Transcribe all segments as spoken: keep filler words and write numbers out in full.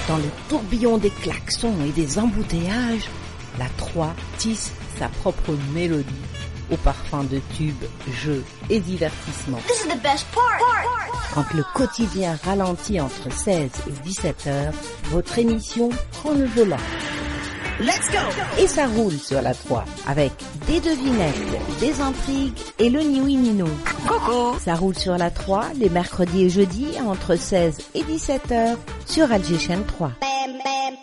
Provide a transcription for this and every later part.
Dans le tourbillon des klaxons et des embouteillages, la trois tisse sa propre mélodie au parfum de tubes, jeux et divertissements. This is the best part. Quand le quotidien ralentit entre seize et dix-sept heures, votre émission prend le volant. Let's go! Et ça roule sur la trois avec des devinettes, des intrigues et le ni-oui-ni-non. Coucou! Ça roule sur la trois les mercredis et jeudis entre seize et dix-sept heures sur Alger Chaîne trois. Bam, bam.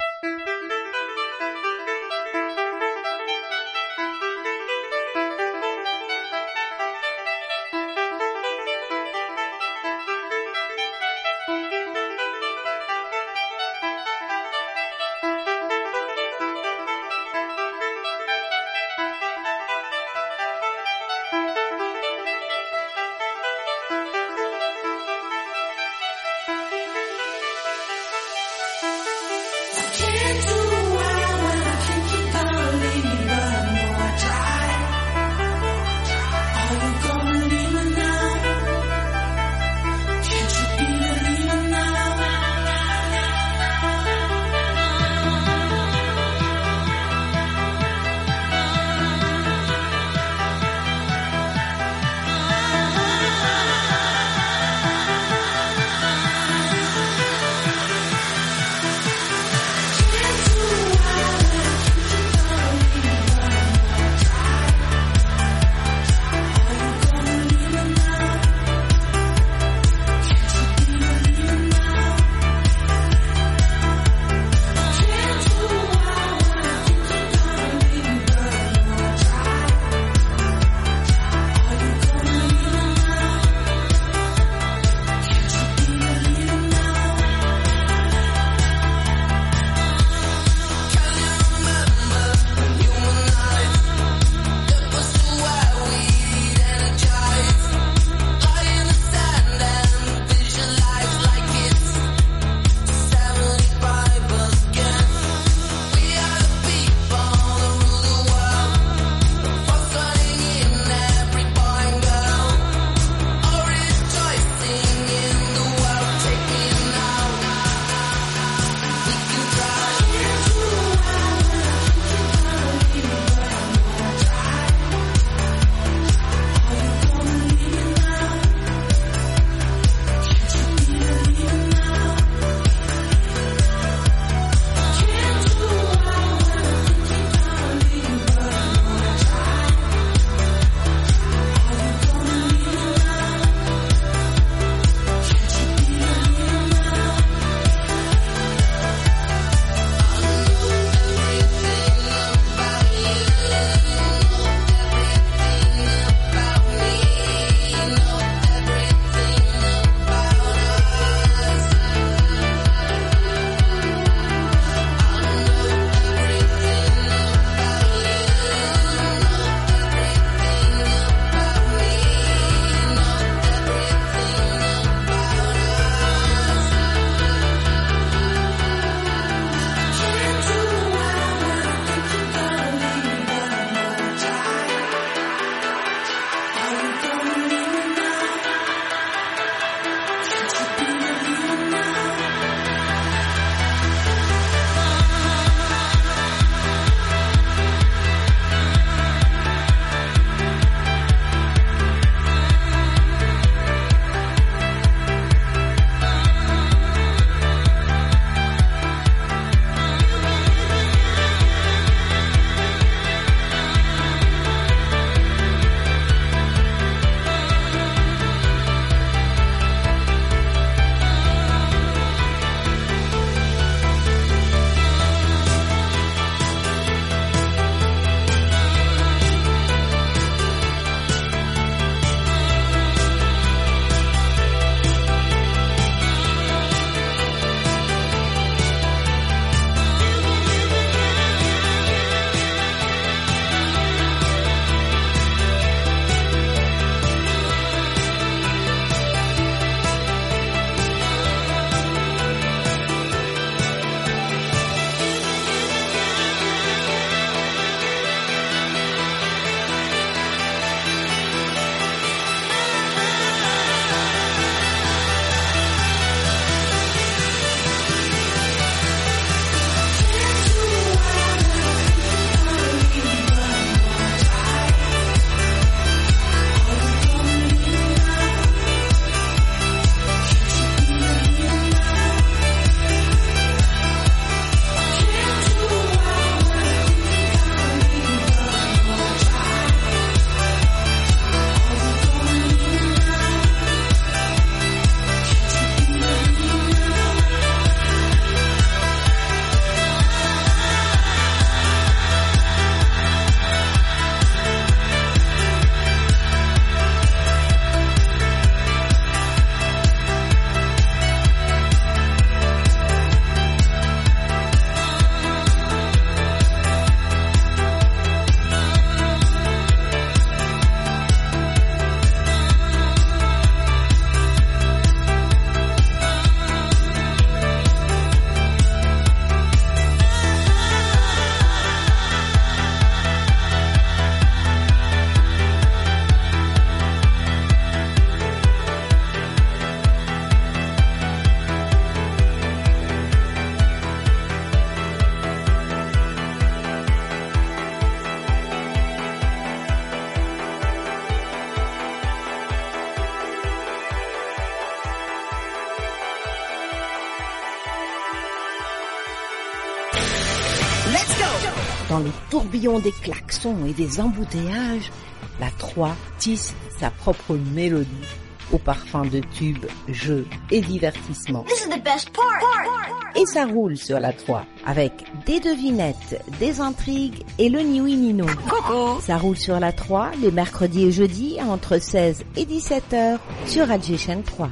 Let's go. Dans les tourbillons des klaxons et des embouteillages, la trois tisse sa propre mélodie au parfum de tubes, jeux et divertissements. This is the best part. Et ça roule sur la trois avec des devinettes, des intrigues et le ni oui ni non. Coucou. Ça roule sur la trois les mercredis et jeudis entre seize et dix-sept heures sur Alger Chaîne trois.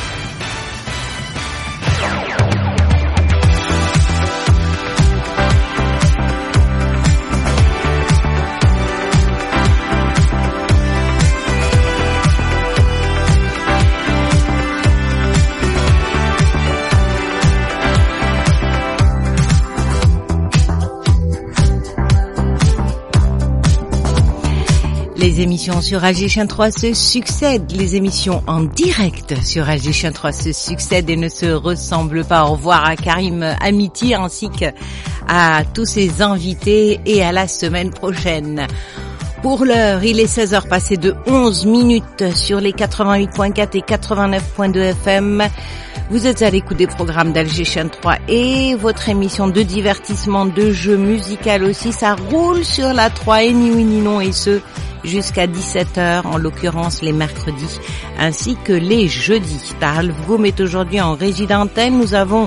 Les émissions sur Alger Chaîne trois se succèdent, les émissions en direct sur Alger Chaîne trois se succèdent et ne se ressemblent pas. Au revoir à Karim Amiti ainsi qu'à tous ses invités et à la semaine prochaine. Pour l'heure, il est seize heures passées de onze minutes sur les quatre-vingt-huit virgule quatre et quatre-vingt-neuf virgule deux F M. Vous êtes à l'écoute des programmes d'Alger Chaîne trois et votre émission de divertissement, de jeu musical aussi, ça roule sur la trois et ni oui ni non et ce jusqu'à dix-sept heures, en l'occurrence les mercredis, ainsi que les jeudis. Tahal Vgoum est aujourd'hui en régie d'antenne. Nous avons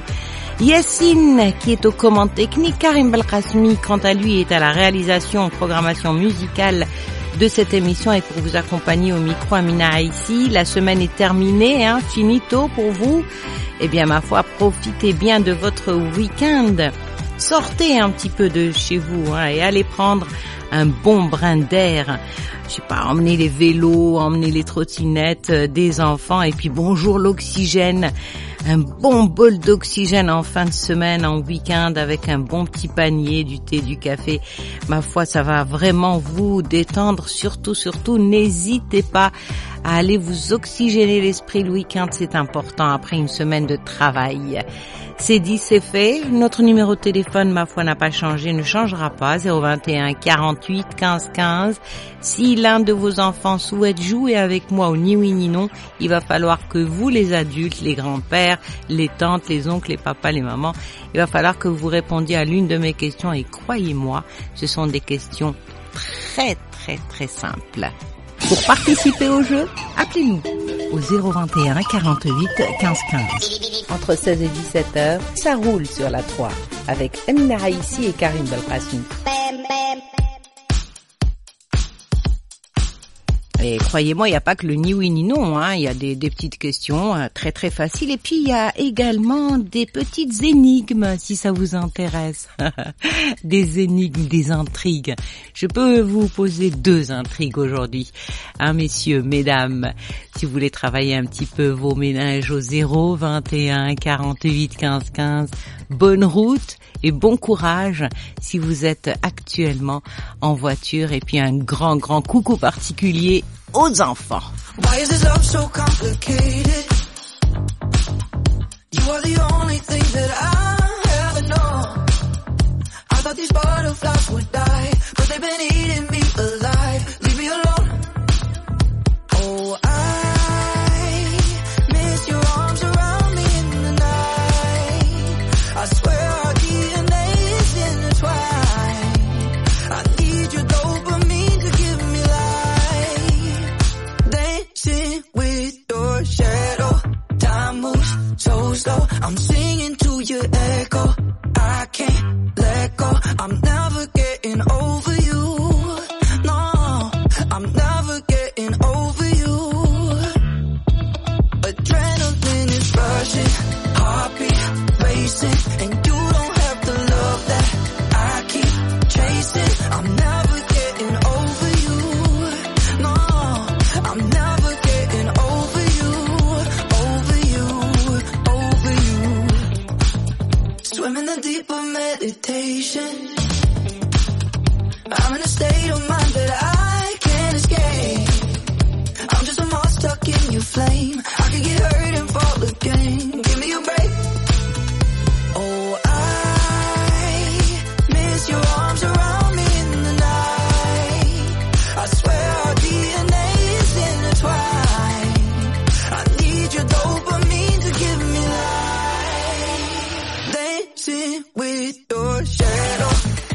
Yassine qui est aux commandes techniques. Karim Belkacmi, quant à lui, est à la réalisation en programmation musicale de cette émission et pour vous accompagner au micro, Amina ici. La semaine est terminée, hein, finito pour vous. Eh bien, ma foi, profitez bien de votre week-end. Sortez un petit peu de chez vous, hein, et allez prendre un bon brin d'air. Je sais pas, emmener les vélos, emmener les trottinettes euh, des enfants et puis bonjour l'oxygène. Un bon bol d'oxygène en fin de semaine, en week-end, avec un bon petit panier, du thé, du café. Ma foi, ça va vraiment vous détendre. Surtout, surtout, n'hésitez pas à aller vous oxygéner l'esprit le week-end. C'est important après une semaine de travail. C'est dit, c'est fait. Notre numéro de téléphone, ma foi, n'a pas changé, ne changera pas. zéro vingt et un quarante-huit quinze quinze. Si l'un de vos enfants souhaite jouer avec moi au ni oui ni non, il va falloir que vous, les adultes, les grands-pères, les tantes, les oncles, les papas, les mamans, il va falloir que vous répondiez à l'une de mes questions et croyez-moi, ce sont des questions très, très, très simples. Pour participer au jeu, appelez-nous au zéro vingt et un quarante-huit quinze quinze. Entre seize et dix-sept heures, ça roule sur la trois avec Amina Haïssi et Karim Belkacmi. Et croyez-moi, il n'y a pas que le ni oui ni non, hein. Il y a des, des petites questions euh, très très faciles et puis il y a également des petites énigmes si ça vous intéresse. Des énigmes, des intrigues. Je peux vous poser deux intrigues aujourd'hui. Hein, messieurs, mesdames, si vous voulez travailler un petit peu vos ménages au zéro vingt et un quarante-huit quinze quinze, bonne route et bon courage si vous êtes actuellement en voiture et puis un grand grand coucou particulier aux enfants. Why is this love so complicated? You are the only thing that I ever know. I thought these butterflies would die, but they've been eating me alive. Leave me alone. Oh, I miss your arms around me in the night. I swear our D N A is intertwined. I need your dopamine to give me life. Dancing with your shadow. Time moves so slow. I'm singing to your echo. I can't let go. I'm never getting over you. No, I'm never getting over you. Adrenaline is rushing, heartbeat racing, and you don't have the love that I keep chasing. I'm never getting over you. No, I'm never getting over you, over you, over you. Swimming in deeper meditation. I'm in a state of mind that I can't escape. I'm just a moth stuck in your flame. I could get hurt and fall again. Give me a break. Oh, I miss your arms around me in the night. I swear our D N A is intertwined. I need your dopamine to give me life. Dancing with your shadow.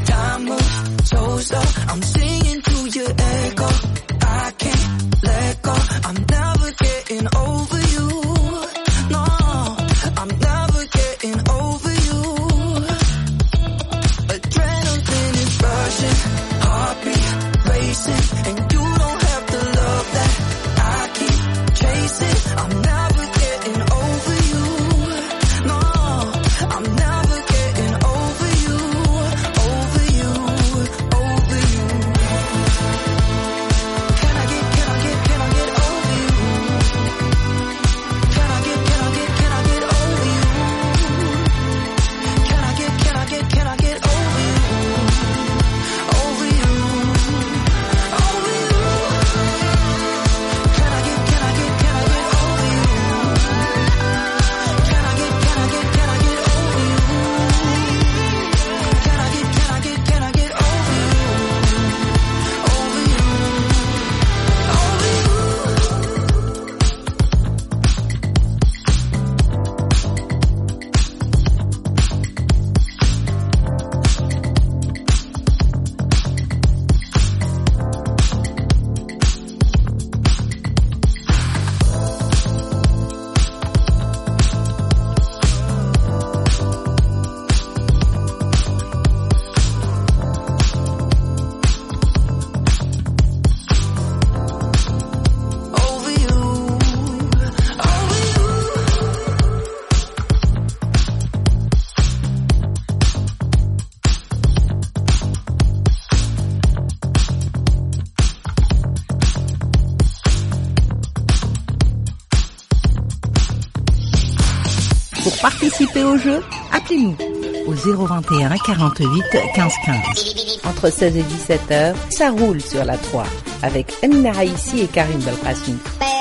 participer au jeu, appelez-nous au zéro vingt et un quarante-huit quinze quinze. Entre seize et dix-sept heures, ça roule sur la trois avec Amina Haïssi et Karim Belkacem.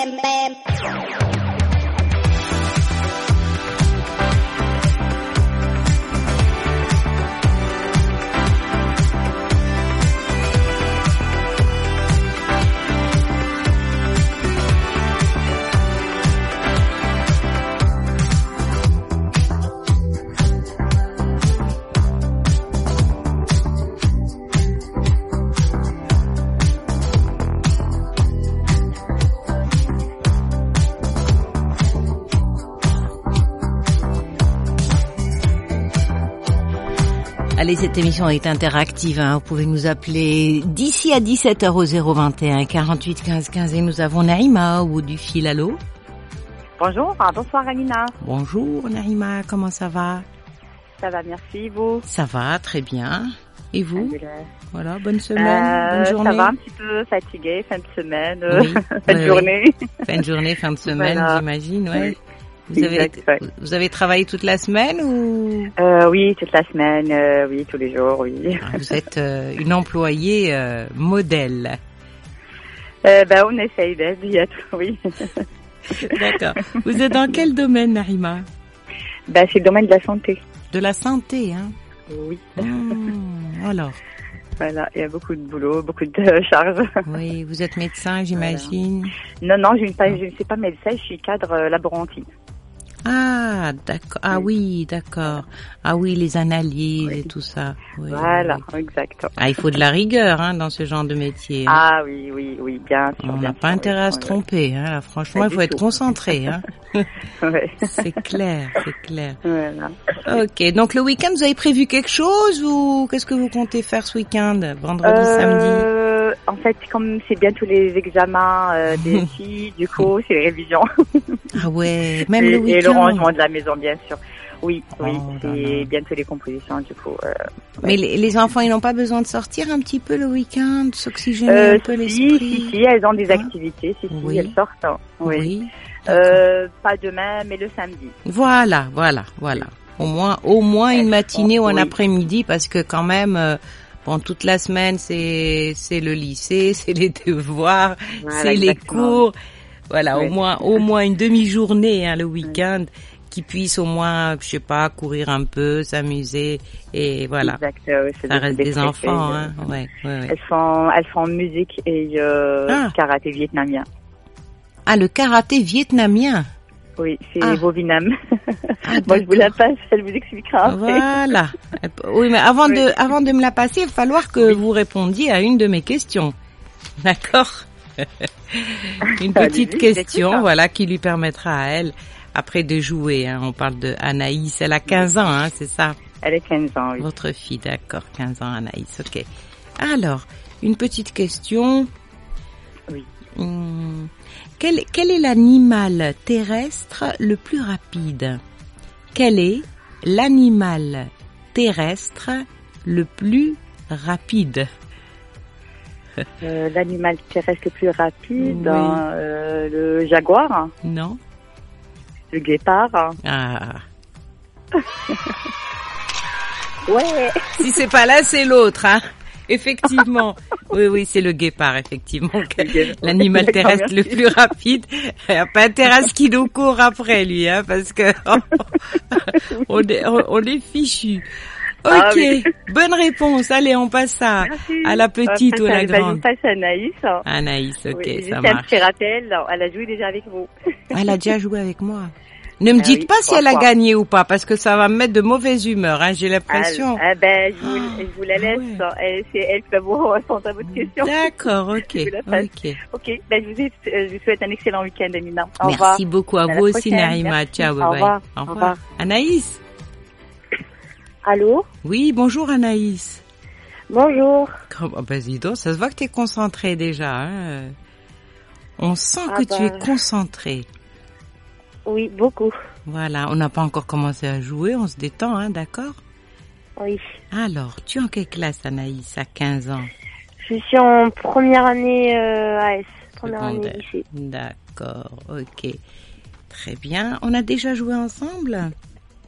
Allez, cette émission est interactive, hein. Vous pouvez nous appeler d'ici à dix-sept heures au zéro vingt et un quarante-huit quinze quinze et nous avons Naïma au bout du fil. Allô? Bonjour, ah, bonsoir Amina. Bonjour Naïma, comment ça va? Ça va, merci, vous? Ça va, très bien. Et vous? Voilà, bonne semaine, euh, bonne journée. Ça va, un petit peu fatiguée, fin de semaine, oui, fin de oui, journée. Oui. Fin de journée, fin de semaine, voilà. J'imagine, ouais. Oui. Vous avez, exact, ouais. vous avez travaillé toute la semaine ou? Euh, oui, toute la semaine, euh, oui, tous les jours, oui. Vous êtes euh, une employée euh, modèle. Euh, ben, on essaye d'être, oui. D'accord. Vous êtes dans quel domaine, Narima? Ben, c'est le domaine de la santé. De la santé, hein? Oui. Mmh, alors. Voilà, il y a beaucoup de boulot, beaucoup de charges. Oui, vous êtes médecin, j'imagine. Voilà. Non, non, je ne pas, je ne suis pas médecin, je suis cadre euh, laborantine. Ah, d'accord. Ah oui, d'accord. Ah oui, les analyses oui. et tout ça. Oui, voilà, oui. exact. Ah, il faut de la rigueur, hein, dans ce genre de métier. Hein. Ah oui, oui, oui, bien sûr. On n'a pas intérêt oui, à se tromper, hein. Là, franchement, il faut être tout. concentré, hein. Ouais. C'est clair, c'est clair. Voilà. Ok, donc le week-end, vous avez prévu quelque chose ou qu'est-ce que vous comptez faire ce week-end, vendredi, euh, samedi? En fait, comme c'est bientôt les examens euh, des filles, du coup, c'est les révisions. Ah ouais, même et, le week-end. Et le rangement de la maison, bien sûr. Oui, oh, oui, c'est là, bientôt les compositions, du coup. Euh, Mais ouais. les, les enfants, ils n'ont pas besoin de sortir un petit peu le week-end, s'oxygéner euh, un peu si, l'esprit? Si, si, elles ont des hein? activités, si, oui. si, elles sortent. Oui. oui euh, pas demain, mais le samedi. Voilà, voilà, voilà. Au moins, au moins une matinée ou un oui. après-midi, parce que quand même, euh, bon, toute la semaine, c'est c'est le lycée, c'est les devoirs, voilà, c'est exactement. Les cours. Voilà, oui. au moins, au moins une demi-journée, hein, le week-end. Oui. Qui puissent au moins, je sais pas, courir un peu, s'amuser et voilà. Exact, oui, ça reste des, des enfants, hein. Ouais, ouais, ouais. Elles font, elles font musique et euh, ah. karaté vietnamien. Ah, le karaté vietnamien. Oui, c'est ah. beau Vietnam. Ah, moi, je vous la passe, elle vous expliquera. Voilà. Oui, mais avant oui. de, avant de me la passer, il va falloir que oui. vous répondiez à une de mes questions. D'accord? Une petite Allez, question, voilà, qui lui permettra à elle. Après de jouer, hein, on parle de Anaïs, elle a quinze ans, hein, c'est ça? Elle a quinze ans, oui. Votre fille, d'accord, quinze ans, Anaïs, ok. Alors, une petite question. Oui. Hum, quel, quel est l'animal terrestre le plus rapide? Quel est l'animal terrestre le plus rapide? euh, L'animal terrestre le plus rapide, oui. hein, euh, le jaguar? Non. Le guépard. Ah. Ouais. Si c'est pas là, c'est l'autre, hein. Effectivement. Oui, oui, c'est le guépard, effectivement. L'animal terrestre le plus rapide. Il n'y a pas intérêt à ce qu'il nous court après, lui, hein, parce que on est, on est fichu. Ok, ah, oui. Bonne réponse. Allez, on passe à, à la petite ou à la grande. On passe à Anaïs. Anaïs, ok, oui, ça marche. Juste un petit rappel, elle a joué déjà avec vous. Elle a déjà joué avec moi. Ne me ah dites oui, pas si elle a fois. gagné ou pas, parce que ça va me mettre de mauvaise humeur, hein, j'ai l'impression. Ah, ah ben, je vous, oh, je vous la laisse. Ah ouais. C'est elle qui va vous répondre à votre question. D'accord, ok. ok. Ok, ben, je, vous ai, je vous souhaite un excellent week-end, Amina. Au Merci revoir. beaucoup à, à vous aussi, Naïma. Ciao, bye Au bye. Revoir. Au revoir. Au revoir. Anaïs. Allô? Oui, bonjour Anaïs. Bonjour. Oh, ben, dis donc, ça se voit que tu es concentrée déjà. Hein. On sent ah que bah... tu es concentrée. Oui, beaucoup. Voilà, on n'a pas encore commencé à jouer, on se détend, hein, d'accord? Oui. Alors, tu es en quelle classe, Anaïs, à quinze ans? Je suis en première année euh, A S, première Secondaire. année lycée. D'accord, ok. Très bien. On a déjà joué ensemble?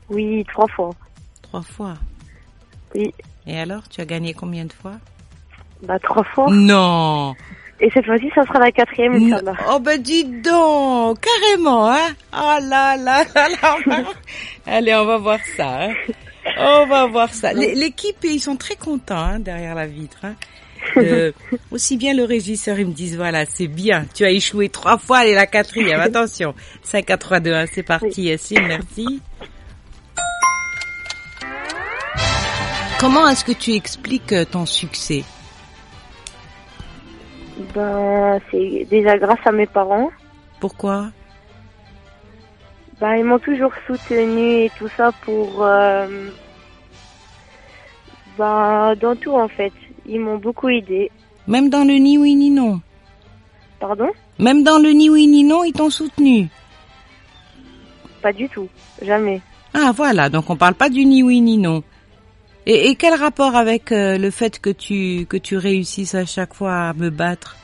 Oui, trois fois. Trois fois. Oui. Et alors, tu as gagné combien de fois? Bah, trois fois. Non. Et cette fois-ci, ça sera la quatrième, Inch'Allah. Oh ben dis donc, carrément, hein. Oh là là là là. Allez, on va voir ça. Hein. On va voir ça. L'équipe, ils sont très contents hein, derrière la vitre. Hein. Euh, aussi bien le régisseur, ils me disent voilà, c'est bien. Tu as échoué trois fois, allez la quatrième. Attention, cinq, quatre, trois, deux, un, c'est parti. Yassine, merci. Comment est-ce que tu expliques ton succès? Ben, c'est déjà grâce à mes parents. Pourquoi? Ben, ils m'ont toujours soutenu et tout ça pour... Euh, ben, dans tout, en fait. Ils m'ont beaucoup aidé. Même dans le ni oui ni non? Pardon? Même dans le ni oui ni non, ils t'ont soutenu? Pas du tout. Jamais. Ah, voilà. Donc, on parle pas du ni oui ni non. Et, et quel rapport avec euh, le fait que tu que tu réussisses à chaque fois à me battre?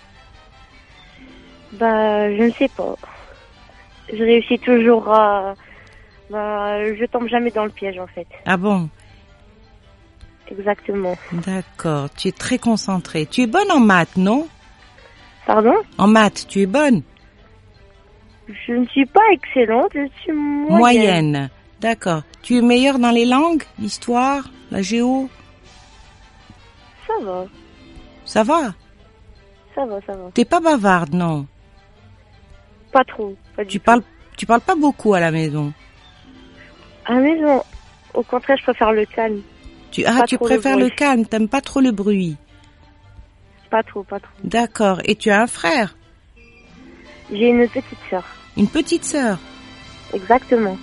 Bah, je ne sais pas. Je réussis toujours à... Bah, je tombe jamais dans le piège, en fait. Ah bon? Exactement. D'accord. Tu es très concentrée. Tu es bonne en maths, non? Pardon? En maths, tu es bonne? Je ne suis pas excellente, je suis moyenne. Moyenne. D'accord. Tu es meilleure dans les langues? L'histoire? La géo? Ça va. Ça va? Ça va, ça va. T'es pas bavarde, non? Pas trop. Pas du Tu tout. parles, tu parles pas beaucoup à la maison? À la maison, au contraire, je préfère le calme. Tu, ah, Pas tu trop préfères le le bruit. calme, t'aimes pas trop le bruit. Pas trop, pas trop. D'accord. Et tu as un frère? J'ai une petite sœur. Une petite sœur? Exactement.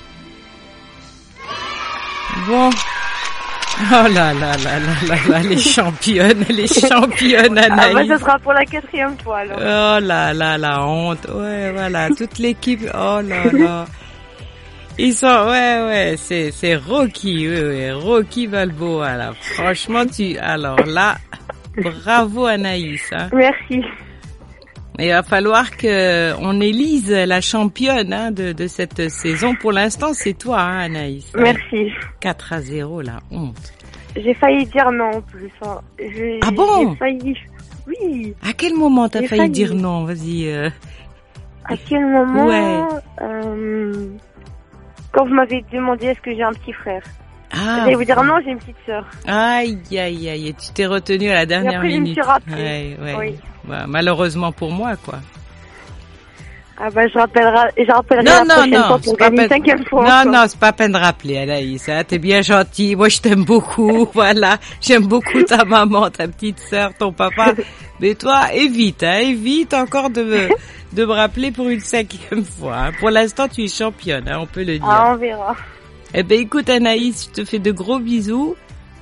Bon. Oh là là là là là là, les championnes, les championnes Anaïs. Ah bah, ce sera pour la quatrième fois, alors. Oh là là, la honte. Ouais, voilà, toute l'équipe. Oh là là. Ils sont, ouais, ouais, c'est, c'est Rocky, oui, oui, Rocky Balboa, là. Franchement, tu, alors là, bravo Anaïs, hein. Merci. Il va falloir que on élise la championne, hein, de, de cette saison. Pour l'instant, c'est toi, hein, Anaïs. Merci. quatre à zéro, la honte. J'ai failli dire non, en plus. Hein. J'ai, Ah bon? J'ai failli, oui. À quel moment t'as J'ai failli, failli. dire non? Vas-y, euh... À quel moment? Ouais. euh, Quand vous m'avez demandé est-ce que j'ai un petit frère. Ah. J'allais vous dire non, j'ai une petite sœur. Aïe, aïe, aïe, et tu t'es retenu à la dernière après, je me minute. suis rappelée. Ouais, ouais. Oui. Bah, malheureusement pour moi, quoi. Ah bah je rappellerai, je rappellerai Non, la non, prochaine non, fois c'est pour pas gagner une peine- cinquième fois. Non, encore. non, c'est pas peine de rappeler, Anaïs, hein. T'es bien gentille. Moi, je t'aime beaucoup. Voilà. J'aime beaucoup ta maman, ta petite sœur, ton papa. Mais toi, évite, hein. Évite encore de me, de me rappeler pour une cinquième fois, hein. Pour l'instant, tu es championne, hein. On peut le dire. Ah, on verra. Eh ben, écoute, Anaïs, je te fais de gros bisous.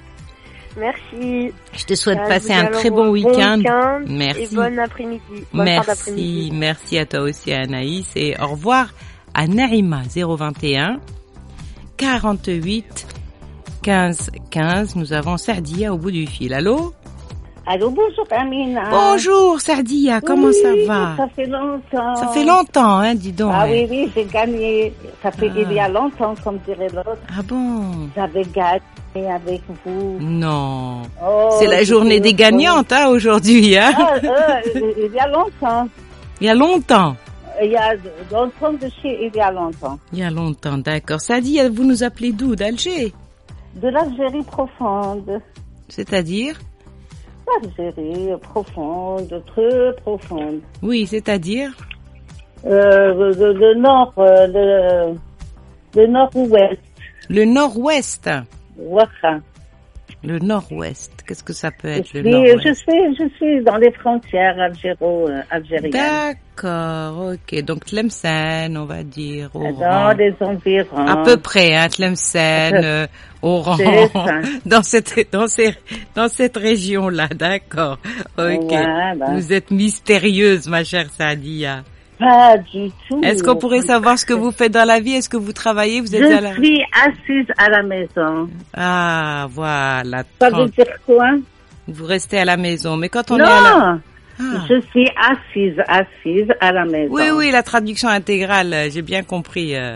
Merci. Je te souhaite Euh, passer je vous un dis très alors, bon bon week-end. week-end Merci. Et bon après-midi. Bonne fin Merci, d'après-midi. merci à toi aussi Anaïs et au revoir à Naïma zéro vingt et un quarante-huit quinze quinze. Nous avons Sardia au bout du fil. Allô? Allô, bonjour Amina. Bonjour Sardia, comment Oui, ça va? Ça fait longtemps. Ça fait longtemps, hein, dis donc. Ah hein. oui, oui, j'ai gagné. Ça fait Ah. il y a longtemps, comme dirait l'autre. Ah bon? J'avais gagné avec vous. Non. Oh, C'est la journée j'étais des heureuse. gagnantes, hein, aujourd'hui, hein. Ah, euh, il y a longtemps. Il y a longtemps. Il y a dans le fond de chez, il y a longtemps. Il y a longtemps, d'accord. Sardia, vous nous appelez d'où? D'Alger? De l'Algérie profonde. C'est-à-dire? L'Algérie profonde, très profonde. Oui, c'est-à-dire? Euh, le, le nord, euh, le, le nord-ouest. Le nord-ouest. Ouaha. Le nord-ouest. Qu'est-ce que ça peut Je être, suis, le nord-ouest? je suis, je suis dans les frontières algéro, euh, algériennes. D'accord, ok. Donc Tlemcen, on va dire, Oran. Dans les environs. À peu près, hein, Tlemcen, euh, Oran, C'est ça. dans cette, dans ces, dans cette région-là, d'accord. Ok. Voilà. Vous êtes mystérieuse, ma chère Sadia. Pas du tout. Est-ce qu'on pourrait savoir ce que vous faites dans la vie? Est-ce que vous travaillez? Vous êtes Je à la... suis assise à la maison. Ah, voilà. Ça veut dire quoi? Vous restez à la maison. Mais quand on Non, est à la... Ah. je suis assise, assise à la maison. Oui, oui, la traduction intégrale, euh, j'ai bien compris. Euh,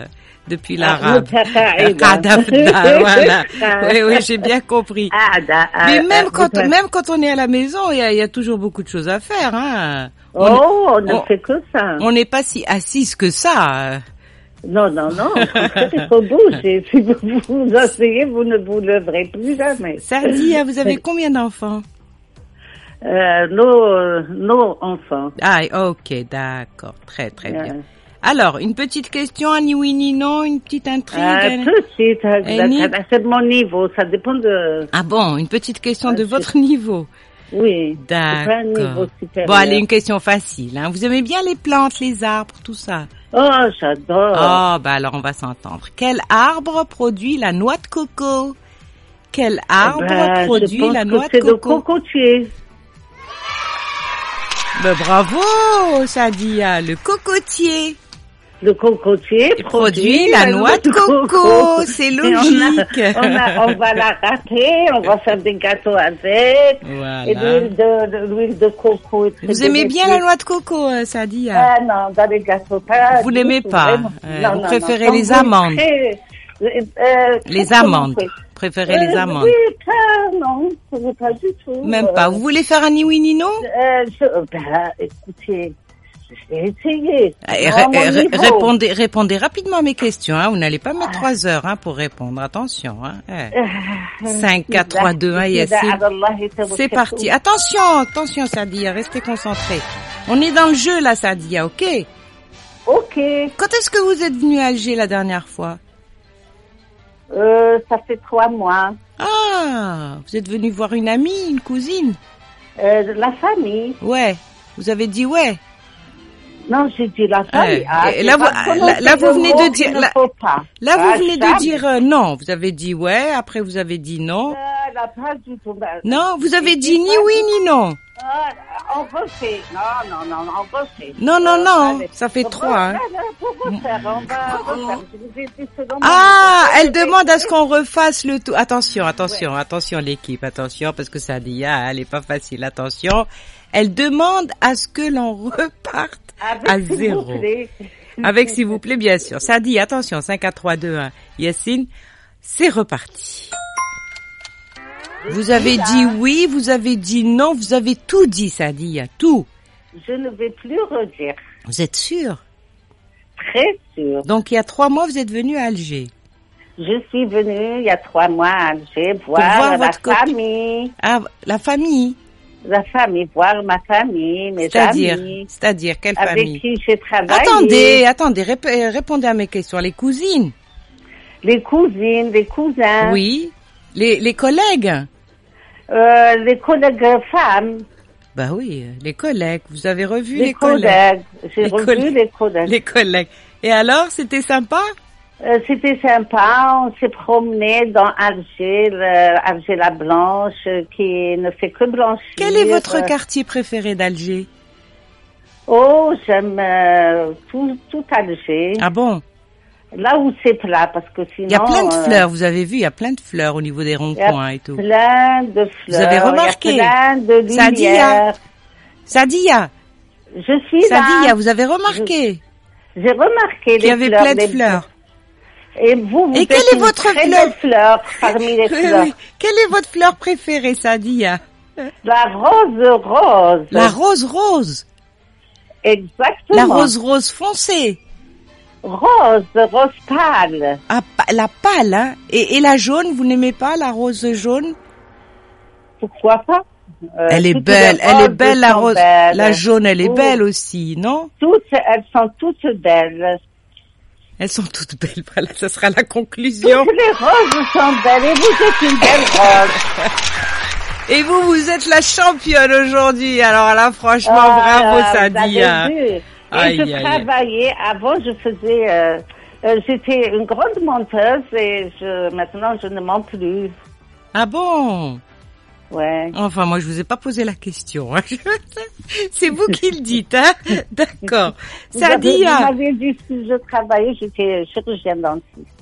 depuis l'arabe. متقاعدة. Qadafda, voilà. Oui, oui, j'ai bien compris. قاعدة. Mais même quand, مت- même quand on est à la maison, il y a, il y a toujours beaucoup de choses à faire, hein. On Oh, on ne on- fait que ça. on n'est pas si assise que ça. Non, non, non. Au contraire, il faut bouger. Si vous vous asseyez, vous ne vous leverez plus jamais. Sadia, vous avez combien d'enfants? Euh, nos, nos enfants. Ah, ok, d'accord. Très, très bien. Euh, Alors, une petite question, ni oui ni non, une petite intrigue. euh, tout de suite, euh, Annie? c'est de mon niveau. Ça dépend de... Ah bon, une petite question de Ah, votre niveau. Oui. C'est pas un niveau D'accord. supérieur. Bon, allez, une question facile. Hein. Vous aimez bien les plantes, les arbres, tout ça? Oh, j'adore. Oh, bah alors on va s'entendre. Quel arbre produit la noix de coco? Quel arbre Ben, produit je pense la que noix de c'est le coco? cocotier. Ben, bravo, Sadia, le cocotier. Le cocotier Il produit la noix de coco, c'est Et on a- logique. On, a- on va la râper, on va faire des gâteaux avec. Voilà. Et de l'huile de, de, l'huile de coco. est très Vous aimez bien bénéfique. la noix de coco, euh, Sadia? Ah non, dans les gâteaux pas. Vous du l'aimez tout, pas, vraiment. euh, Non, vous non, préférez non. les Quand vous amandes. très- euh, euh, Les très amandes. prononcé. Préférez les Euh, amandes? Oui, pas, non, pas du tout. Même Euh, pas. Vous voulez faire un ni oui ni non? Euh, je, ben, écoutez, je vais essayer. Eh, Non, ré- mon ré- niveau. répondez, répondez rapidement à mes questions. Hein. Vous n'allez pas mettre trois heures hein, pour répondre. Attention. Hein. Eh. cinq, quatre, trois, deux, un, Yassine. C'est parti. Attention, attention, Sadia. Restez concentrés. On est dans le jeu, là, Sadia, ok? Ok, Quand est-ce que vous êtes venu à Alger la dernière fois? euh, ça fait trois mois. Ah, vous êtes venu voir une amie, une cousine? Euh, la famille. Ouais. Vous avez dit ouais. Non, j'ai dit la famille. Ouais. Ah, Et j'ai là, pas vous- prononcé là- là, vous le venez mot de qu'il dire- ne là- faut pas. Là, vous Ah, venez jamais. de dire euh, non. Vous avez dit ouais, après vous avez dit non. Euh, là, pas du tout. Ben, Non, vous avez j'ai dit ni pas oui du- ni non. Ah, on refait. Non, non, non, on refait. Non, non, Euh, non, allez. ça fait On trois, va- hein. On va refaire, on va refaire. Je vous ai dit selon mon Ah, niveau. elle demande à ce qu'on refasse le tout. Attention, attention, attention l'équipe, attention, parce que Sadia, elle est pas facile, attention. Elle demande à ce que l'on reparte Avec, à s'il vous zéro. plaît. Avec, s'il vous plaît, bien sûr. Sadia, attention, cinq, quatre, trois, deux, un. Yassine, c'est reparti. Vous avez dit oui, vous avez dit non, vous avez tout dit, Sadia, tout. Je ne vais plus redire. Vous êtes sûr? Très sûr. Donc, il y a trois mois, vous êtes venu à Alger. Je suis venue il y a trois mois à Alger voir, voir la votre copine. famille. Ah, la famille. La famille, voir ma famille, mes C'est-à-dire, amis. c'est-à-dire, quelle Avec famille? qui j'ai travaillé. Attendez, attendez, rép- euh, répondez à mes questions. Les cousines? Les cousines, les cousins. Oui. Les, les collègues? Euh, les collègues femmes. Bah oui, euh, les collègues. Vous avez revu les, Les collègues. J'ai Les revu collègues. les collègues. Les collègues. Et alors, c'était sympa? Euh, C'était sympa. On s'est promené dans Alger, le- Alger la Blanche, euh, qui ne fait que blanchir. Quel est votre quartier préféré d'Alger? Oh, j'aime euh, tout, tout Alger. Ah bon? Là où c'est plat, parce que sinon... Il y a plein de euh, fleurs, vous avez vu, il y a plein de fleurs au niveau des il y a ronds-points et tout. plein de fleurs. Vous avez remarqué? Il y a plein de Sadia. lumière. Sadia, Je suis Sadia, là. vous avez remarqué J'ai remarqué qu'il les y avait fleurs. plein de les- fleurs. Et vous, vous Et êtes quelle est une votre très fleur belle fleur parmi les Oui, fleurs. oui. Quelle est votre fleur préférée, Sadia? La rose rose. La rose rose. Exactement. La rose rose foncée. Rose, rose pâle. Ah, pa- la pâle, hein. Et, et la jaune, vous n'aimez pas la rose jaune? Pourquoi pas? Euh, Elle est toutes belle, les elle est roses belle la sont rose. belles. La jaune, elle est Oui. belle aussi, non? Toutes, elles sont toutes belles. Elles sont toutes belles. Voilà, ça sera la conclusion. Toutes les roses sont belles et vous êtes une belle rose. Et vous, vous êtes la championne aujourd'hui. Alors là, franchement, Ah, bravo, vous Sadia. avez vu. Et Aïe, je aïe, aïe. travaillais, avant je faisais, euh, euh, j'étais une grande monteuse et je, maintenant je ne monte plus. Ah bon? Ouais. Enfin, moi, je vous ai pas posé la question. Hein. C'est vous qui le dites, hein? D'accord. Vous avez- Sadia. Vous m'avez dit si je travaillais, j'étais chirurgienne dentiste.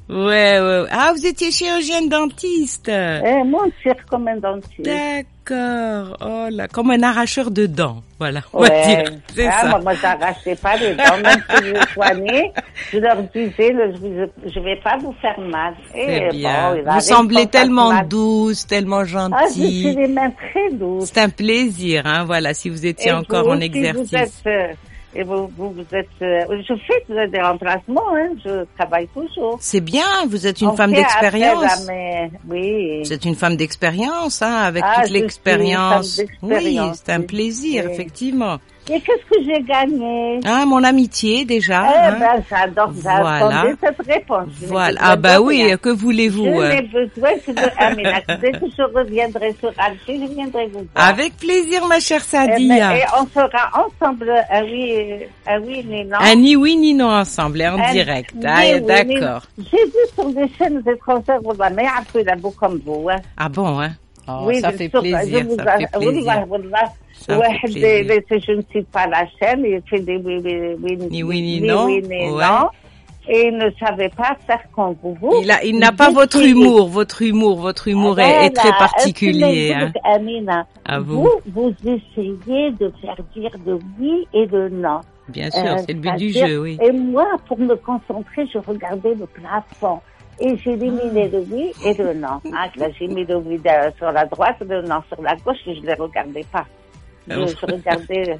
Ouais, ouais. Ah, vous étiez chirurgienne dentiste. Et mon tir comme un dentiste. D'accord. Oh là, comme un arracheur de dents. Voilà, on va Ouais. dire. C'est Ah, ça. moi, moi, j'arrachais pas les dents, même si je soignais. Je leur disais, le, je, je vais pas vous faire mal. C'est Et bien. bon, il Vous arrive semblez qu'on fasse tellement mal. douce, tellement Ah, j'ai gentille. des mains très douces. C'est un plaisir, hein. Voilà, si vous étiez Et encore vous en aussi, exercice. Vous êtes, euh, et vous, vous, vous êtes, euh, je fais des remplacements, hein, je travaille toujours. C'est bien, vous êtes une On femme fait appel d'expérience. à mes- Oui. Vous êtes une femme d'expérience, hein, avec Ah, toute je suis une l'expérience. femme Oui, d'expérience, c'est un oui. plaisir, Oui. effectivement. Et qu'est-ce que j'ai gagné? Ah, mon amitié, déjà. Eh hein. ben, j'adore, Voilà. j'attendais cette réponse. Je n'ai Voilà. besoin Ah bah de oui, rien. que voulez-vous Je euh, n'ai besoin que de Amina. Dès que je reviendrai sur Alger, je viendrai vous voir. Avec plaisir, ma chère Eh ben, Sadia. et on sera ensemble, ah oui, ah oui, mais non. Ah, ni oui ni non ensemble, et en Ah, direct. ni Ah, oui, ni- d'accord. J'ai vu sur des chaînes étrangères, voilà, mais un peu là-bas comme vous, hein. Ah bon, hein. Oh, Oui, ça je fait sais, plaisir, je vous ça a- fait plaisir. Wallah, wallah. Ça Ouais, fait des- plaisir. des- je ne cite pas la chaîne, il fait des oui, oui, oui, Ni oui, ni non. oui, ni Ouais. non. Et il ne savait pas faire comme vous. vous. Il a, il n'a pas votre décidez. humour, votre humour, votre humour est, est très particulier, hein. Amina, À vous. vous, vous essayez de faire dire de oui et de non. Bien sûr, Euh, c'est le but du c'est-à-dire- jeu, oui. Et moi, pour me concentrer, je regardais le plafond. Et j'ai éliminé le oui et le non. Hein, là, j'ai mis le oui de- sur la droite, le non sur la gauche, et je ne les regardais pas. Je, Oh. je regardais...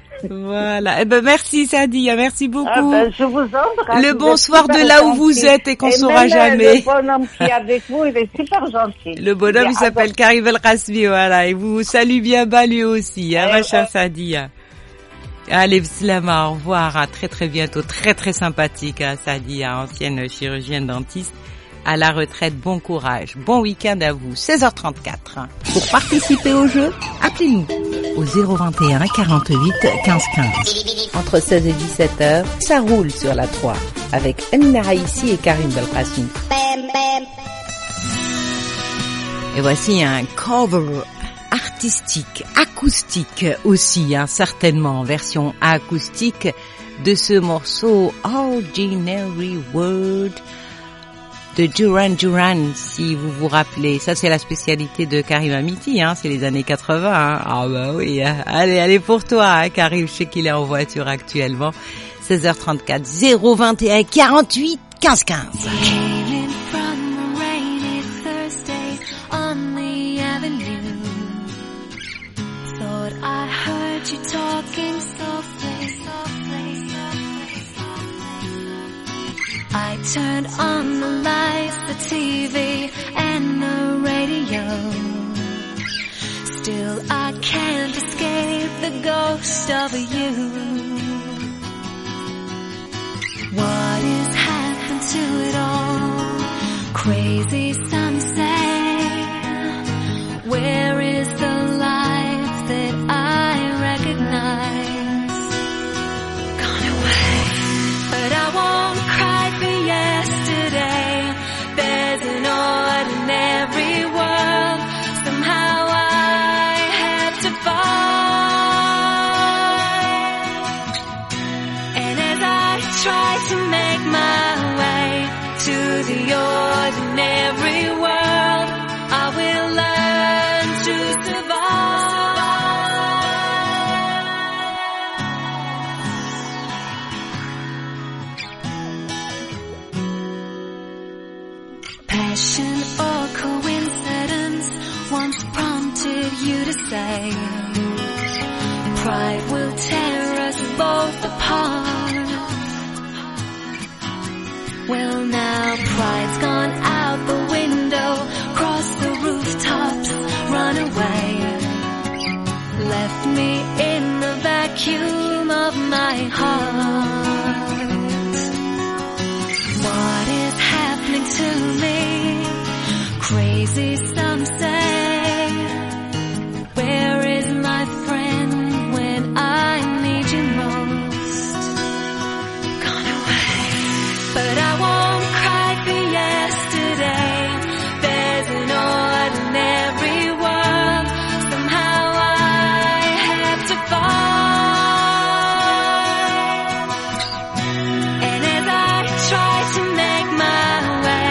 Voilà. Eh ben, merci, Sadia, merci beaucoup. Ah, ben, je vous embrasse. Le Vous bonsoir êtes de super là où vous gentil. êtes et qu'on Et saura même, euh, jamais. Le bonhomme qui est avec vous, il est super gentil. Le bonhomme, il est s'appelle Karim El Rasmi, voilà. Et vous salue bien bas lui aussi, hein, Eh, ma chère eh. Sadia. Allez, Slama, au revoir, à très très bientôt. Très très sympathique, hein, Sadia, ancienne chirurgienne dentiste. À la retraite, bon courage. Bon week-end à vous. seize heures trente-quatre. Pour participer au jeu, appelez-nous au zéro vingt et un quarante-huit quinze quinze. Entre seize et dix-sept heures, ça roule sur la trois avec Amina Haïssi et Karim Belkacem. Et voici un cover artistique, acoustique aussi, hein, certainement en version acoustique de ce morceau Ordinary World de Duran Duran, si vous vous rappelez. Ça, c'est la spécialité de Karim Amiti, hein, c'est les années quatre-vingts. Hein. Ah bah oui, hein. Allez, allez pour toi, hein, Karim, je sais qu'il est en voiture actuellement. seize heures trente-quatre, zéro vingt et un quarante-huit quinze quinze. I heard you talking softly, softly, softly, softly. I turned on the lights, the T V, and the radio. Still I can't escape the ghost of you. What has happened to it all? Crazy some say. Where is the life that I recognize? Gone away. But I won't cry for yesterday. There's an ordinary world. Somehow I had to find. And as I try to make my way to the ordinary world, I will learn to survive. Passion or coincidence once prompted you to say, pride will tear us both apart. Well, now pride's gone out the window, cross the rooftops, run away. Left me in the vacuum of my heart. What is happening to me? Crazy some say. Where is my friend when I need you most? Gone away. But I won't cry for yesterday. There's an ordinary world. Somehow I have to find. And as I try to make my way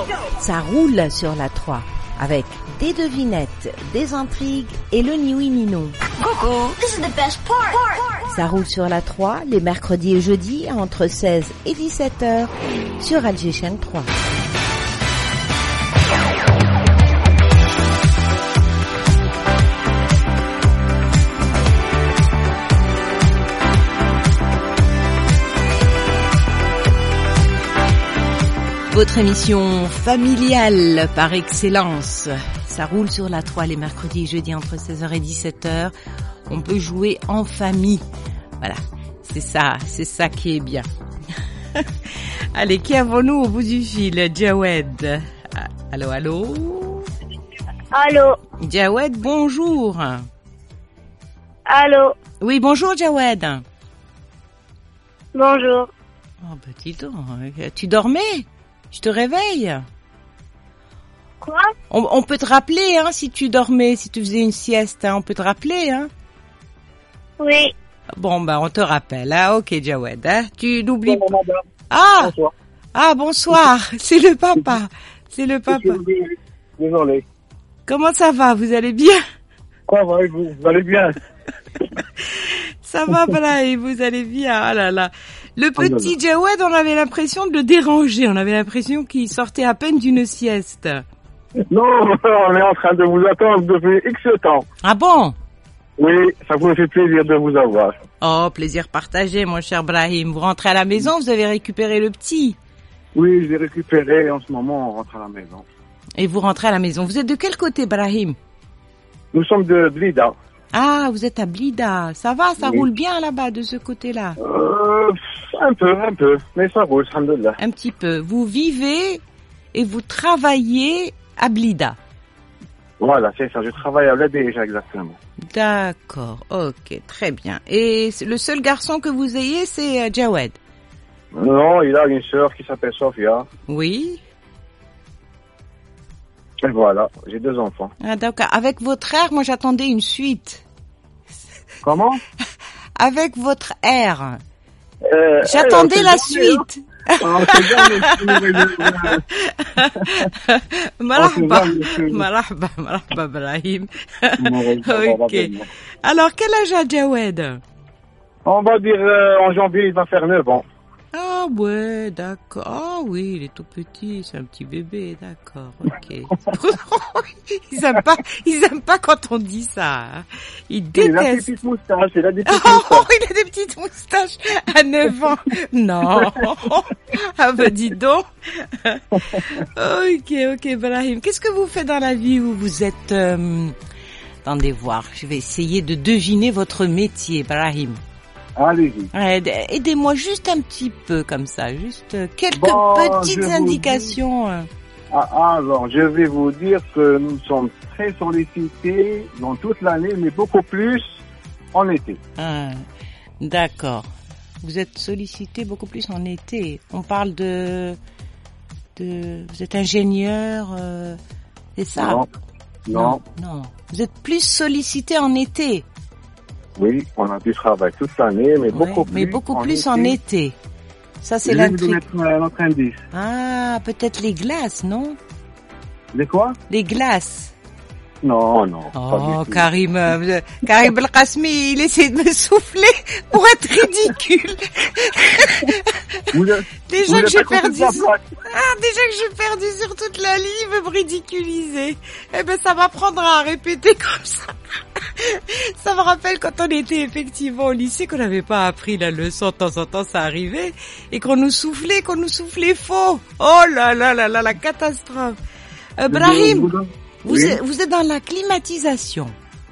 Ça roule sur la trois avec des devinettes, des intrigues et le ni oui ni non. Coucou, this is the best part. Ça roule sur la trois les mercredis et jeudis entre seize et dix-sept heures sur Alger Chaîne trois. Votre émission familiale par excellence. Ça roule sur la trois les mercredis et jeudis entre seize heures et dix-sept heures. On peut jouer en famille. Voilà, c'est ça, c'est ça qui est bien. Allez, qui avons-nous au bout du fil? Jawed. Allô, allô? Allô? Jawed, bonjour. Allô? Oui, bonjour Jawed. Bonjour. Oh, bah dis donc, tu dormais? Je te réveille. Quoi? On, on peut te rappeler, hein, si tu dormais, si tu faisais une sieste, hein, on peut te rappeler, hein. Oui. Bon, bah, on te rappelle, hein. Ok, Jawed, hein. Tu n'oublies pas. Bonjour, madame. Ah! Bonsoir. Ah, bonsoir. C'est le papa. C'est le papa. Désolé. Comment ça va? Vous allez bien? Quoi, va, vous, vous allez bien? Ça va, Brahim, vous allez bien? Ah là là. Le petit Jawed, on avait l'impression de le déranger. On avait l'impression qu'il sortait à peine d'une sieste. Non, on est en train de vous attendre depuis X temps. Ah bon? Oui, ça vous fait plaisir de vous avoir. Oh, plaisir partagé, mon cher Brahim. Vous rentrez à la maison, vous avez récupéré le petit. Oui, je l'ai récupéré. En ce moment, on rentre à la maison. Et vous rentrez à la maison. Vous êtes de quel côté, Brahim? Nous sommes de Blida. Ah, vous êtes à Blida. Ça va, ça Oui. roule bien là-bas, de ce côté-là? Euh, un peu, un peu. Mais ça roule, alhamdoulilah. Un petit peu. Vous vivez et vous travaillez à Blida. Voilà, c'est ça. Je travaille à l'A D déjà, exactement. D'accord, ok, très bien. Et le seul garçon que vous ayez, c'est euh, Jawed? Non, il a une sœur qui s'appelle Sofia. Oui. Et voilà, j'ai deux enfants. Ah, d'accord. Avec votre air, moi j'attendais une suite. Comment? Avec votre air. Euh, J'attendais eh, la c'est bien, hein. suite. Ah, c'est bien, mais Marhaba, c'est bien. marhaba, marhaba, Brahim. Ok. Ok. Alors, quel âge a Jawed? On va dire euh, en janvier, il va faire neuf ans. Ah ouais, d'accord. Ah oui, il est tout petit, c'est un petit bébé, d'accord, ok. Ils aiment pas, ils aiment pas quand on dit ça. Hein. Ils Il a des détestent. petites moustaches, il a des petites Oh, moustaches. il a des petites moustaches à neuf ans. Non. Ah bah dis donc. Ok, ok, Brahim. Qu'est-ce que vous faites dans la vie où vous êtes... Euh... Attendez voir, je vais essayer de deviner votre métier, Brahim. Allez-y. Ouais, aidez-moi juste un petit peu comme ça, juste quelques Bon, petites je vous indications. euh. Ah, alors, je vais vous dire que nous sommes très sollicités dans toute l'année, mais beaucoup plus en été. Ah, d'accord. Vous êtes sollicité beaucoup plus en été. On parle de... de vous êtes ingénieur, euh, c'est ça? Non. Non. Non. Vous êtes plus sollicité en été. Oui, on a du travail toute l'année, mais Ouais, beaucoup plus mais beaucoup en plus été. en été. Ça, c'est Je vais vous l'intrigue. mettre euh, notre indice. Ah, peut-être les glaces, non? Les quoi? Les glaces. Non, non. pas Oh, du tout. Karim, euh, Karim Belkacmi, il essaie de me souffler pour être ridicule. Vous êtes- Déjà vous que êtes j'ai à côté de perdu, la sur- plaque. ah, déjà que j'ai perdu sur toute la ligne, il veut me ridiculiser. Eh ben, ça m'apprendra à répéter comme ça. Ça me rappelle quand on était effectivement au lycée, qu'on n'avait pas appris la leçon, de temps en temps ça arrivait, et qu'on nous soufflait, qu'on nous soufflait faux. Oh là là là là, la catastrophe. Euh, Brahim, Vous- vous, Oui, êtes, vous êtes dans la climatisation.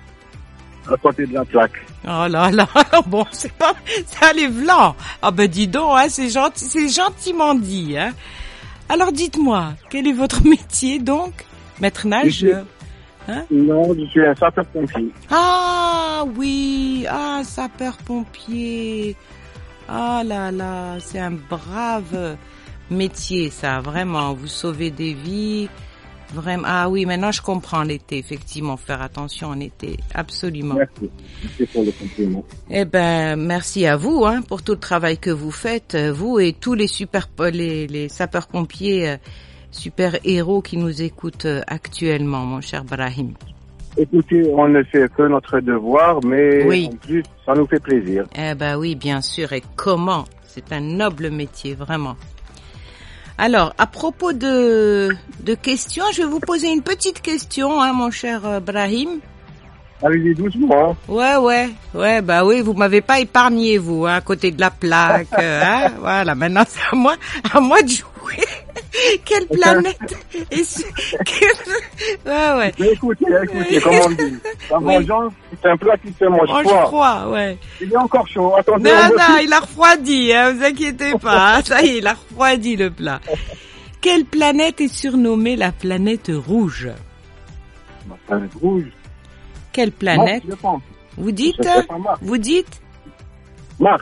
à côté de la plaque. Oh là là, bon, c'est pas, ça les blancs. Ah ben dis donc, hein, c'est gentil, c'est gentiment dit, hein. Alors dites-moi, quel est votre métier donc? Maître nageur. Hein? Non, je suis un sapeur-pompier. Ah oui, ah sapeur-pompier. Ah là là, c'est un brave métier ça, vraiment. Vous sauvez des vies, vraiment. Ah oui, maintenant je comprends l'été, effectivement, faire attention en été, absolument. Merci. Merci pour le compliment. Eh ben, merci à vous hein, pour tout le travail que vous faites, vous et tous les super les, les sapeurs-pompiers super-héros qui nous écoutent euh, actuellement, mon cher Brahim. Écoutez, on ne fait que notre devoir, mais Oui. en plus, ça nous fait plaisir. Eh ben oui, bien sûr. Et comment? C'est un noble métier, vraiment. Alors, à propos de, de questions, je vais vous poser une petite question, hein, mon cher euh, Brahim. Allez-y doucement. Hein. Ouais, ouais, ouais, bah oui, vous m'avez pas épargné, vous, hein, à côté de la plaque, euh, hein, voilà, maintenant c'est à moi, à moi de jouer. Quelle planète est-ce... Quelle... Ouais, ouais. Mais écoutez, écoutez, comme on dit, la Oui. vengeance, c'est un plat qui se mange Mange froid. froid, ouais. Il est encore chaud, attendez. Non, on va non, tout- il a refroidi, hein, vous inquiétez pas, hein, ça y est, il a refroidi le plat. Quelle planète est surnommée la planète rouge? La planète rouge. Quelle planète? Mars, je pense. Vous dites? Je sais pas, Mars. Vous dites? Mars.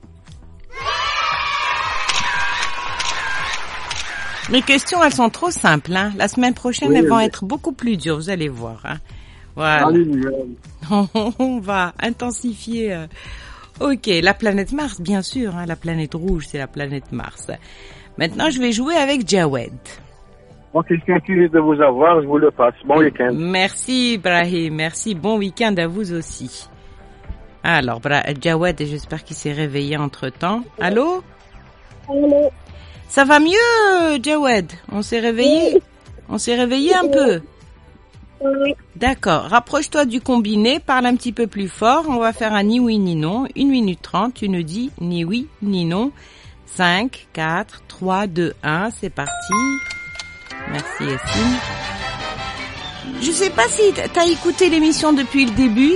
Mes questions, elles sont trop simples, hein. La semaine prochaine, Oui, elles vont oui. être beaucoup plus dures, vous allez voir, hein. Voilà. Alléluia. On va intensifier. euh. Ok, la planète Mars, bien sûr, hein. La planète rouge, c'est la planète Mars. Maintenant, je vais jouer avec Jawed. Bon, question utile de vous avoir, je vous le passe. Bon week-end. Merci, Brahim. Merci. Bon week-end à vous aussi. Alors, Bra- Jawed, j'espère qu'il s'est réveillé entre-temps. Allô? Allô. Ça va mieux, Jawed? On s'est réveillé? On s'est réveillé un peu? Oui. D'accord. Rapproche-toi du combiné, parle un petit peu plus fort. On va faire un ni oui ni non. Une minute trente, tu nous dis ni oui ni non. cinq, quatre, trois, deux, un, c'est parti. Merci Yassine. Je sais pas si t- t'as écouté l'émission depuis le début.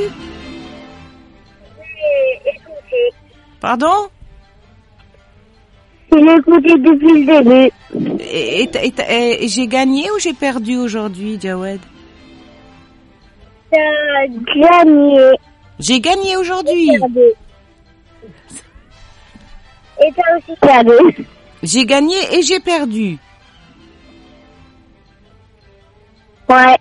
Écoutez, Pardon? je l'ai écouté depuis le début. Et, et t- et t- et j'ai gagné ou j'ai perdu aujourd'hui, Jawed? T'as gagné. J'ai gagné aujourd'hui. Perdu. Et t'as aussi perdu. J'ai gagné et j'ai perdu. Ouais.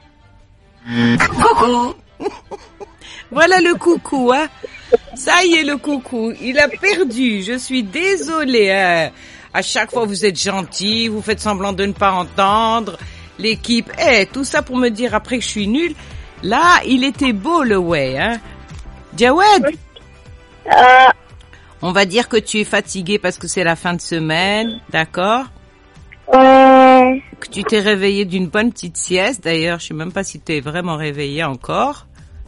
Coucou. Voilà le coucou, hein. Ça y est, le coucou. Il a perdu. Je suis désolée. Hein. À chaque fois, vous êtes gentil, vous faites semblant de ne pas entendre. L'équipe, eh, tout ça pour me dire après que je suis nulle. Là, il était beau, le way, hein. Jawed, Euh, on va dire que tu es fatigué parce que c'est la fin de semaine, d'accord? ouais. Que tu t'es réveillé d'une bonne petite sieste. D'ailleurs, je sais même pas si tu es vraiment réveillé encore.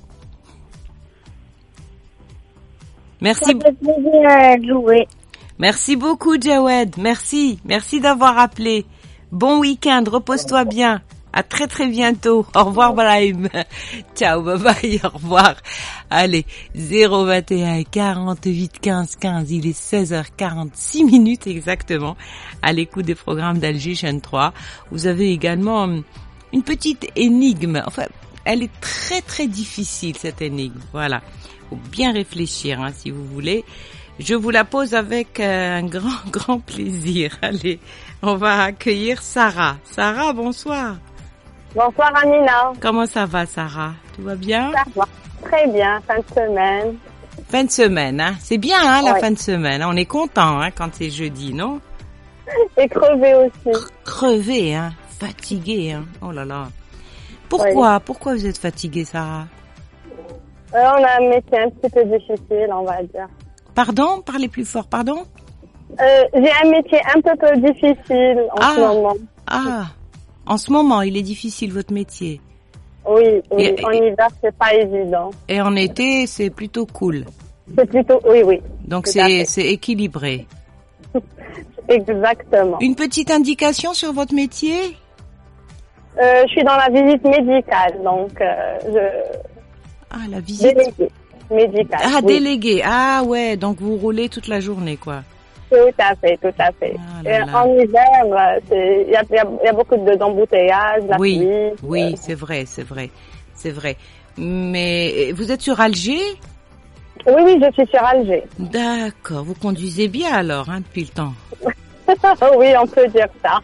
Merci. Ça fait plaisir de jouer. Merci beaucoup, Jawed. Merci. Merci d'avoir appelé. Bon week-end. Repose-toi bien. À très très bientôt. Au revoir, Brahim. Ciao, bye bye. Au revoir. Allez, zéro vingt et un quarante-huit quinze quinze. Il est seize heures quarante-six minutes exactement. À l'écoute des programmes d'Alger Chaîne trois. Vous avez également hum, une petite énigme. Enfin, elle est très très difficile, cette énigme. Voilà. Faut bien réfléchir, hein, si vous voulez. Je vous la pose avec euh, un grand, grand plaisir. Allez, on va accueillir Sarah. Sarah, bonsoir. Bonsoir Amina. Comment ça va, Sarah? Tout va bien? Ça va très bien, fin de semaine. Fin de semaine, hein? C'est bien, hein, la Ouais. fin de semaine. On est content, hein, quand c'est jeudi, non? Et crevé aussi. Crevé, hein? Fatigué, hein? Oh là là. Pourquoi? Pourquoi vous êtes fatiguée, Sarah? Euh, on a un métier un petit peu difficile, on va dire. Pardon? Parlez plus fort, pardon? Euh, j'ai un métier un peu peu difficile en Ah. ce moment. Ah, en ce moment, il est difficile, votre métier. Oui, oui. Et- en hiver, c'est pas évident. Et en été, c'est plutôt cool. C'est plutôt, oui, oui. Donc Tout à c'est fait. c'est équilibré. Exactement. Une petite indication sur votre métier? Euh, je suis dans la visite médicale, donc euh, je Ah, la visite. déléguée médicale. Ah, oui. délégué. Ah ouais, donc vous roulez toute la journée, quoi. Tout à fait, tout à fait. Ah là Et là. en hiver, euh, c'est- il y a, il y a- il y a beaucoup de- d'embouteillages, la Oui, pluie. oui, euh, c'est vrai, c'est vrai, c'est vrai. Mais vous êtes sur Alger? oui, oui, je suis sur Alger. D'accord, vous conduisez bien alors, hein, depuis le temps. Oui, on peut dire ça.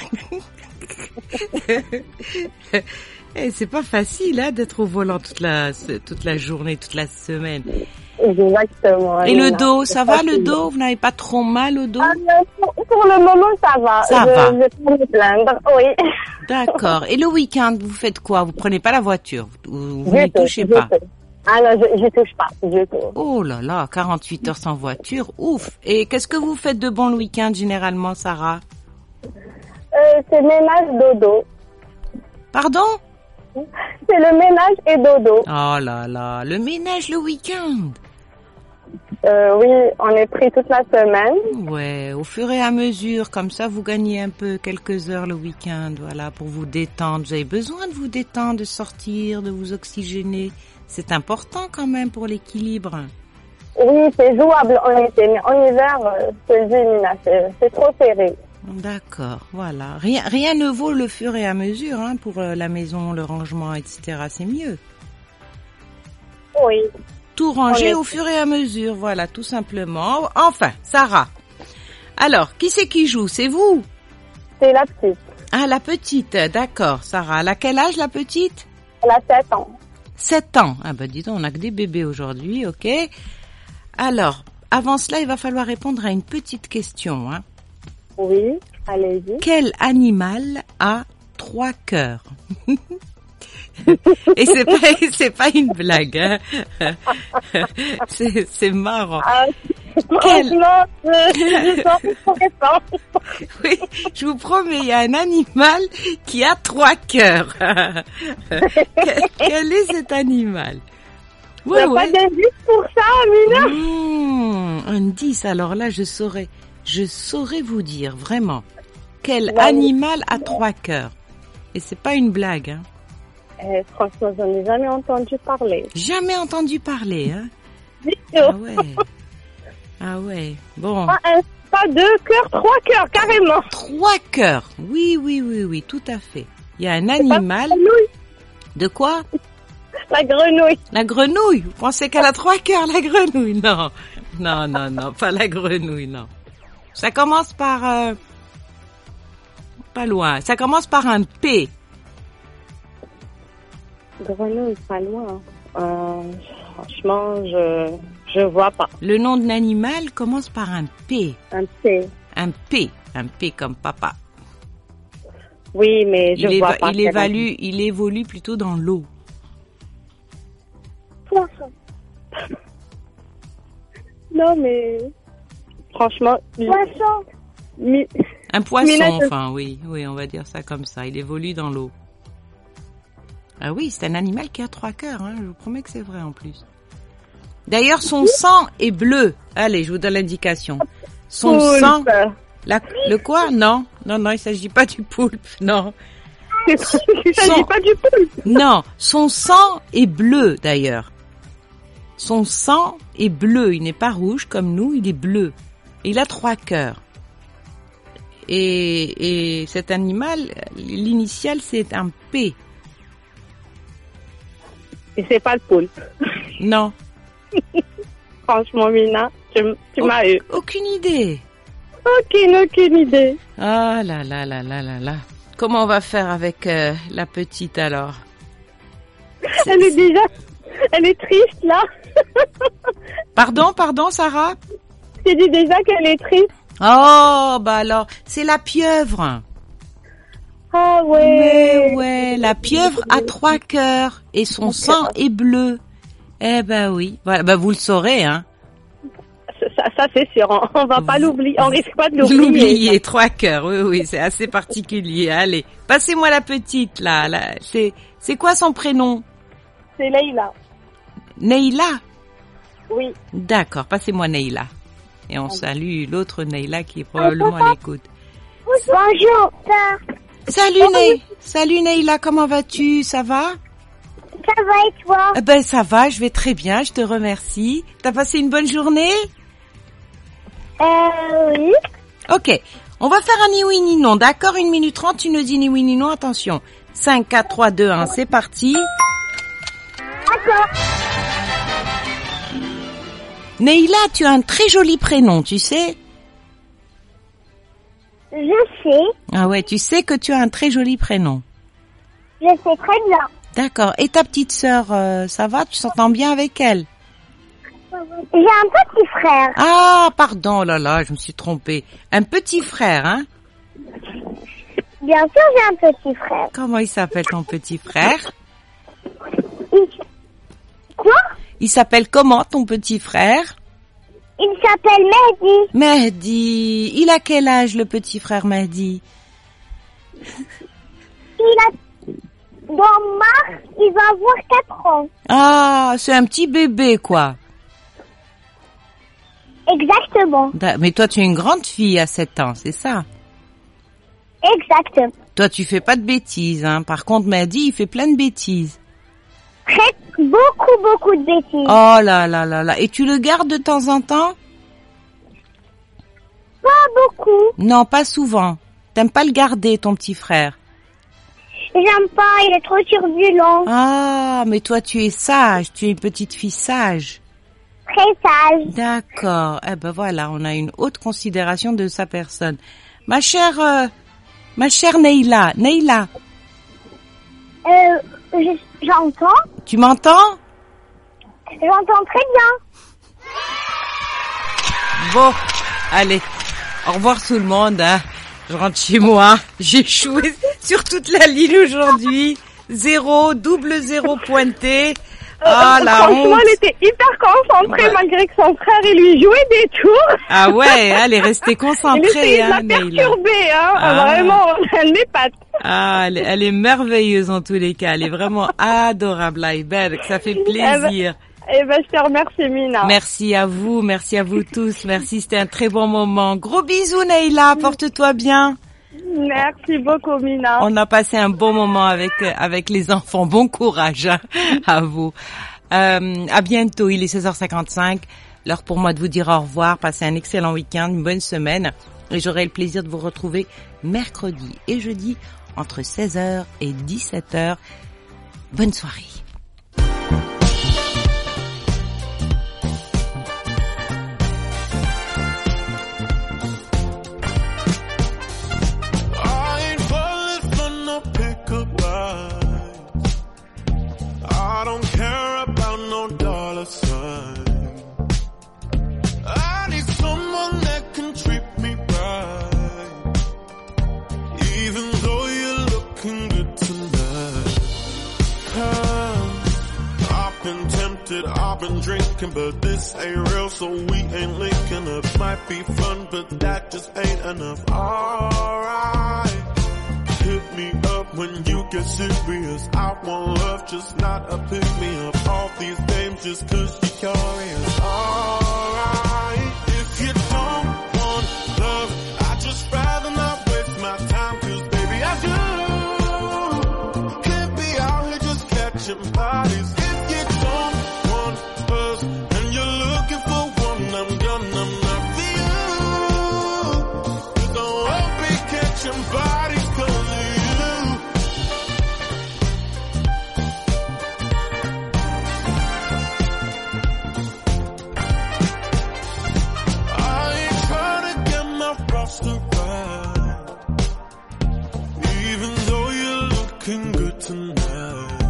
Eh, c'est pas facile, hein, d'être au volant toute la toute la journée, toute la semaine. Exactement. Et le Amina. dos, C'est ça va le facile. dos? Vous n'avez pas trop mal au dos? Ah, non, pour le moment, ça va. Ça je, va. Je vais pas me plaindre, oui. D'accord. Et le week-end, vous faites quoi? Vous prenez pas la voiture? Vous, vous Je n'y touche, touchez je pas? touche. Ah non, je, je touche pas, je touche. Oh là là, quarante-huit heures sans voiture, ouf. Et qu'est-ce que vous faites de bon le week-end généralement, Sarah? Euh, c'est ménage dodo. Pardon? C'est le ménage et dodo. Oh là là, le ménage le week-end. Euh, oui, on est pris toute la semaine. Ouais, au fur et à mesure, comme ça vous gagnez un peu quelques heures le week-end, voilà, pour vous détendre. Vous avez besoin de vous détendre, de sortir, de vous oxygéner. C'est important quand même pour l'équilibre. Oui, c'est jouable en été, mais en hiver, euh, je te le dis, Nina, c'est, c'est trop serré. D'accord, voilà. Rien, rien ne vaut le fur et à mesure, hein, pour euh, la maison, le rangement, et cetera. C'est mieux. Oui. Tout ranger On est- au fur et à mesure, voilà, tout simplement. Enfin, Sarah. Alors, qui c'est qui joue? C'est vous? C'est la petite. Ah, la petite, d'accord, Sarah. Elle a quel âge, la petite? Elle a sept ans. Sept ans. Ah bah dis donc, on a que des bébés aujourd'hui, ok. Alors, avant cela, il va falloir répondre à une petite question, hein. Oui, allez-y. Quel animal a trois cœurs? Et c'est pas, c'est pas une blague, hein. C'est, c'est marrant. Ah, Quel- franchement, je, je sens que je réponds. Oui, je vous promets, il y a un animal qui a trois cœurs. quel, quel est cet animal? Il n'y a pas d'indice pour ça, Amina? Mmh, indice, alors là, je saurais, je saurais vous dire, vraiment. Quel Ouais. animal a trois cœurs? Et c'est pas une blague, hein. Eh, franchement, j'en ai jamais entendu parler. Jamais entendu parler, hein. Du Ah tout. ouais. Ah ouais. Bon. Pas un, pas deux cœurs, trois cœurs, carrément. Trois cœurs. Oui, oui, oui, oui, tout à fait. Il y a un animal. La grenouille. De quoi? La grenouille. La grenouille. Vous pensez qu'elle a trois cœurs, la grenouille? Non. Non, non, non, pas la grenouille, non. Ça commence par... euh, pas loin. Ça commence par un P. Grenouille, pas loin. Euh, franchement, je je vois pas. Le nom de l'animal commence par un P. Un P. Un P. Un P comme papa. Oui, mais je Il, vois éva- pas. il, quel évalue, il évolue plutôt dans l'eau. Poisson. Non, mais franchement. Poisson. Mi... Un poisson, Mina, je- enfin, oui. Oui, on va dire ça comme ça. Il évolue dans l'eau. Ah oui, c'est un animal qui a trois cœurs, hein. Je vous promets que c'est vrai en plus. D'ailleurs, son sang est bleu. Allez, je vous donne l'indication. Son Poulpe. sang... La, le quoi? Non, non, non, il s'agit pas du poulpe, non. Il s'agit Son- pas du poulpe. Non, son sang est bleu d'ailleurs. Son sang est bleu, il n'est pas rouge comme nous, il est bleu. Et il a trois cœurs. Et, et cet animal, l'initiale c'est un P. Et c'est pas le poulpe. Non, Franchement, Mina, tu, m- tu Oh. m'as eu. aucune idée. Aucune, aucune idée. Ah là là là là là là. Comment on va faire avec euh, la petite alors? Elle est déjà, elle est triste là. Pardon, pardon Sarah? J'ai dit déjà qu'elle est triste. Oh, bah alors, c'est la pieuvre. Ah ouais. Mais ouais, la pieuvre a trois cœurs et son sang est bleu. Eh ben oui, voilà, bah vous le saurez, hein. Ça, ça c'est sûr, on, on va pas l'oublier, on risque pas de l'oublier. L'oublier, trois cœurs, oui, oui, c'est assez particulier. Allez, passez-moi la petite, là. là. C'est, c'est quoi son prénom? C'est Leïla. Neila? Oui. D'accord, passez-moi Neila. Et on salue l'autre Neila qui est probablement à l'écoute. Bonjour. Salut Neila, salut Neila, comment vas-tu? Ça va? Ça va et toi? Eh ben ça va, je vais très bien, je te remercie. T'as passé une bonne journée? Euh, oui. Ok, on va faire un ni oui ni non, d'accord? Une minute trente, tu nous dis ni oui ni non, attention. cinq, quatre, trois, deux, un, c'est parti. D'accord. Neila, tu as un très joli prénom, tu sais? Je sais, Ah ouais, tu sais que tu as un très joli prénom. je sais très bien. D'accord, et ta petite sœur, euh, ça va? Tu s'entends bien avec elle? J'ai un petit frère. Ah, pardon, oh là là, je me suis trompée. Un petit frère, hein? Bien sûr, j'ai un petit frère. Comment il s'appelle ton petit frère? Il... Quoi? Il s'appelle comment ton petit frère? Il s'appelle Mehdi. Mehdi. Il a quel âge le petit frère Mehdi? Il a... Dans mars, il va avoir quatre ans. Ah, c'est un petit bébé quoi. Exactement. Mais toi tu es une grande fille à sept ans, c'est ça? Exact. Toi tu fais pas de bêtises, hein. Par contre Mehdi il fait plein de bêtises. Très, beaucoup, beaucoup de bêtises. Oh là là là là. Et tu le gardes de temps en temps? Pas beaucoup. Non, pas souvent. T'aimes pas le garder, ton petit frère? J'aime pas, il est trop turbulent. Ah, mais toi tu es sage, tu es une petite fille sage. Très sage. D'accord. Eh ben voilà, on a une haute considération de sa personne. Ma chère, euh, ma chère Neila, Neila. Euh, je, j'entends. Tu m'entends? J'entends très bien. Bon, allez, au revoir tout le monde, hein. Je rentre chez moi. J'ai échoué sur toute la ligne aujourd'hui. Zéro, double zéro pointé. Ah, euh, la franchement, honte. elle était hyper concentrée Ouais. malgré que son frère il lui jouait des tours. Ah ouais, elle est restée Il concentrée, essayait hein, de la Neila. perturber, hein. Ah. Vraiment, elle m'épate. Ah, elle, est- elle est merveilleuse en tous les cas. Elle est vraiment adorable, Aïbel. Ça fait plaisir. Eh ben, je te remercie, Mina. Merci à vous, merci à vous tous. Merci, c'était un très bon moment. Gros bisous, Neila. Porte-toi bien. Merci beaucoup, Mina. On a passé un bon moment avec avec les enfants. Bon courage hein, à vous. Euh, à bientôt. Il est seize heures cinquante-cinq. L'heure pour moi de vous dire au revoir. Passez un excellent week-end, une bonne semaine. Et j'aurai le plaisir de vous retrouver mercredi et jeudi entre seize heures et dix-sept heures. Bonne soirée. I ain't falling for no pickup lines. I don't care about no dollar sign. I need someone that can treat me right, even though you're looking good tonight. Cause I've been tempted, I've been drinking, but this ain't real, so we ain't linking up. Might be fun, but that just ain't enough. Alright, hit me up when you get serious. I want love, just not a pick me up. All these games just cause you're curious. Alright, if you don't want love, I'd just rather not waste my time, cause baby I do. Can't be out here just catching bodies. If you don't want us and you're looking for one, I'm done, I'm not for you. Cause I won't be catching bodies cause of you. I ain't trying to get my roster right, even though you're looking good tonight.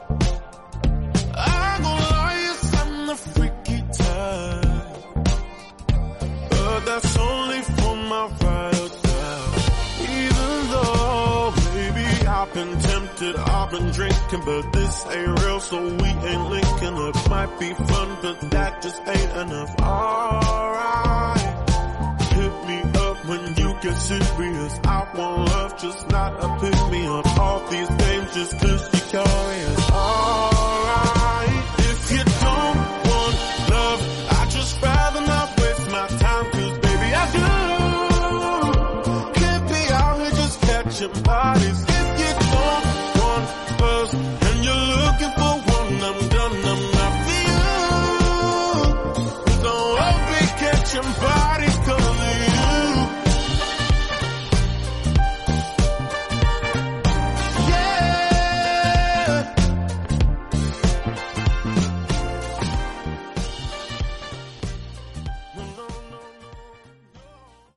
I gon' lie, yes, I'm the freaky type, but that's only for my ride or die. Even though, maybe I've been tempted, I've been drinking, but this ain't real, so we ain't linking up. Might be fun, but that just ain't enough. Alright, hit me up when you get serious. I want love, just not a pick me up. All these games just cause you're curious. Alright, if you don't want love, I'd just rather not waste my time, cause baby I do. Can't be out here just catching bodies. If you don't want us and you're looking for one, I'm done, I'm not for you. Cause I won't be catching bodies.